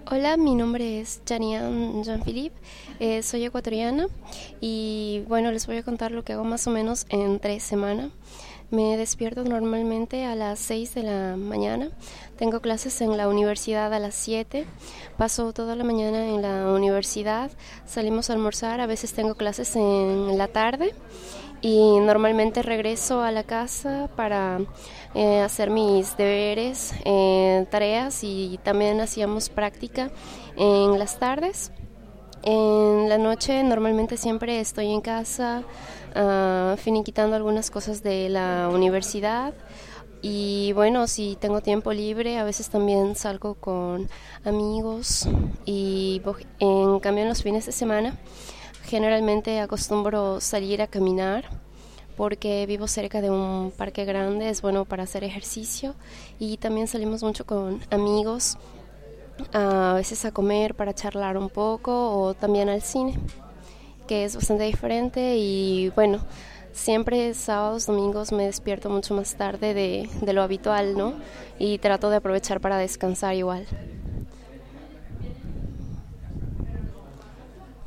Hola, mi nombre es Janian Jean-Philippe, soy ecuatoriana y bueno, les voy a contar lo que hago más o menos en 3 semanas. Me despierto normalmente a las 6 de la mañana, tengo clases en la universidad a las 7, paso toda la mañana en la universidad, salimos a almorzar, a veces tengo clases en la tarde y normalmente regreso a la casa para hacer mis deberes, tareas y también hacíamos práctica en las tardes. En la noche normalmente siempre estoy en casa finiquitando algunas cosas de la universidad y bueno, si tengo tiempo libre a veces también salgo con amigos y en cambio en los fines de semana generalmente acostumbro salir a caminar porque vivo cerca de un parque grande, es bueno para hacer ejercicio y también salimos mucho con amigos, a veces a comer para charlar un poco o también al cine, que es bastante diferente y bueno, siempre sábados, domingos me despierto mucho más tarde de lo habitual, ¿no? Y trato de aprovechar para descansar igual.